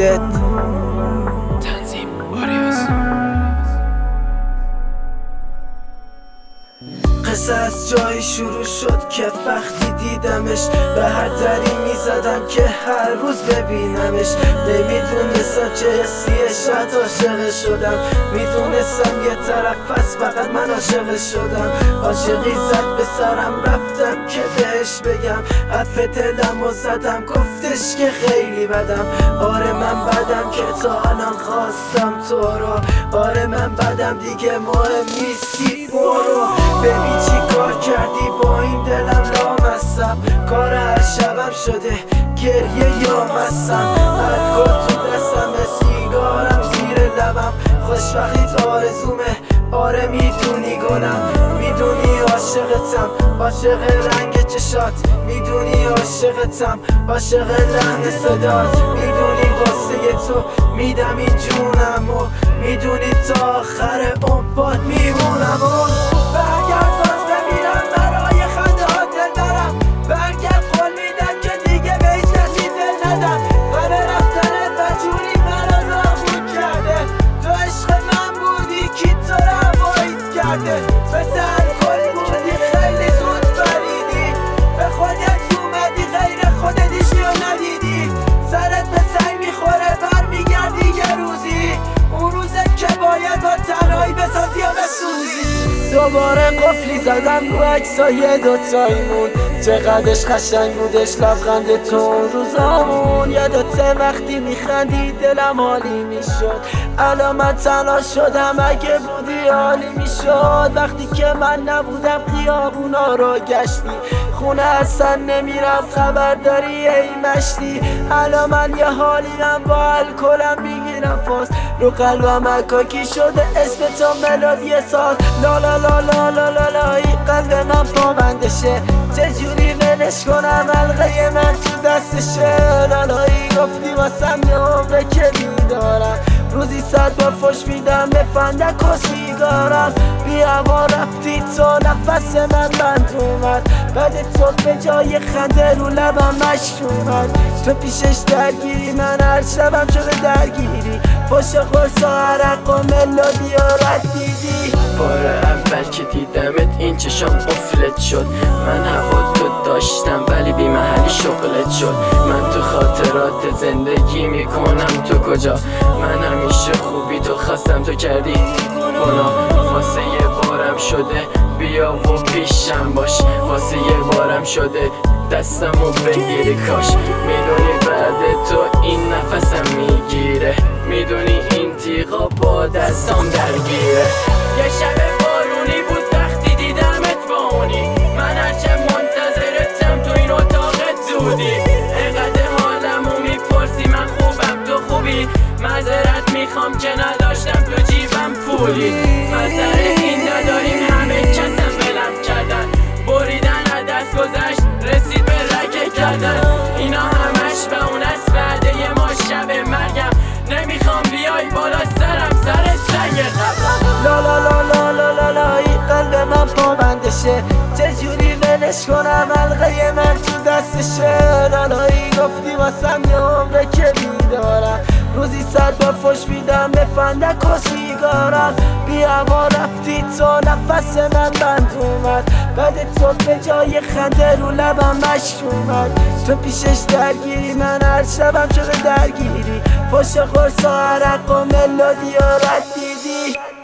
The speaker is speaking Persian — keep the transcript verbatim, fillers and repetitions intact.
خودت. تنظیم آریاس. قصه از جایی شروع شد که وقتی دیدمش به هر دری میزدم که هر روز ببینمش. نمیدونستم چه حسیه، شاید عاشق شدم. میدونستم یه طرف هست فقط من عاشق شدم. عاشقی زد به سرم رفتم که بهش بگم حرف دلم و زدم، گفتش که خیلی بدم. آره من بدم که تا الان خواستم تو رو. آره من بدم دیگه مهم نیستی برو. ببین چی کار کردی با این دلم لامصب. کار هر شبم شده گریه یا مستم. الکل تو دستم سیگارم زیر لبم. خوشبختیت آرزومه آره میدونی گلم. میدونی عاشقتم عاشق رنگ چشات. میدونی عاشقتم عاشق لحن صدات. میدونی واسه تو میدم این جونم و میدونی تا آخر عمر باد میمونم. و برگرد باز ببینم برای خنده ها دل دارم. برگرد قول میدم که دیگه به هیچ کسی دل ندم. همه رفتنت بجوری منو نابود کرده. تو عشق من بودی کی تو رو هواییت کرده. مثل الکل بودی خیلی زود بریدی. به خودت اومدی غیر خودت هیچکی رو ندیدی. سرت به سنگ میخوره برمیگردی یه روزی. اون روزه که باید با تنهایی بسازی یا بسوزی. دوباره قفلی زدم رو عکسای دوتاییمون. چقدرش قشنگ بودش لبخند تو اون روزامون. یادته وقتی میخندی دلم حالی میشد. الان من تنها شدم اگه بودی حالی میشد. وقتی که من نبودم خیابونا رو گشتی. خونه اصلا نمیرم خبر داری ای مشتی. الان من یه حالیم با الکلم میگیرم فاز. رو قلبم اکاکی شده اسم تو ملودی ساز. لا لا لا لا لا لا لا این قلب من پابندشه. چجوری ولش کنم حلقه من تو دستشه. لالایی گفتی واسم یه عمره که بیدارم. روزی صد بار فش میدم به فندک و سیگارم. بیا و رفتی تو نفس من بند اومد. بعد تو به جای خنده رو لبم مشک اومد. تو پیشش درگیری من هر شبم شده درگیری. پشت خورسا عرق و ملودی و رد دیدی. بار اول که دیدمت این چشام قفلت شد. من هوا تو داشتم ولی بی محلی شغلت شد. من تو خاطرات زندگی میکنم تو کجا. من همیشه خوبی تو خواستم تو کردی گناه. واسه یه بارم شده بیا و پیشم باش. واسه یه بارم شده دستمو بگیری کاش. میدونی بعد تو این نفسم میگیره. میدونی این تیغا با دستام درگیره. یه شب بارونی بود وقتی دیدمت با اونی. من هرچه منتظرتم تو این اتاقت دودی. اینقدر حالمو میپرسی من خوبم تو خوبی. معذرت میخوام که نداشتم تو جیبم پولی. معذر این نداریم همه کسم ولم کردن. بریدن از دست گذشت رسید به رگه کردن. اینا همش به اون است بعده یه ما شب مرگم. نمیخوام بیای بالا سرم سر سنگ قبرم. لا لا لا لا لا لا لا این قلب من پابندشه. چجوری ولش کنم حلقه من تو دستشه. لالایی گفتی واسم یه عمره که بیدارم. روزی صد بار فش میدم به فندک و سیگارم. بیا و رفتی تو نفس من بند اومد. بعد تو به جای خنده رو لبم مشک اومد. تو پیشش درگیری من هر شبم شده درگیری. پشت خورسا عرق و ملودی و رد دیدی.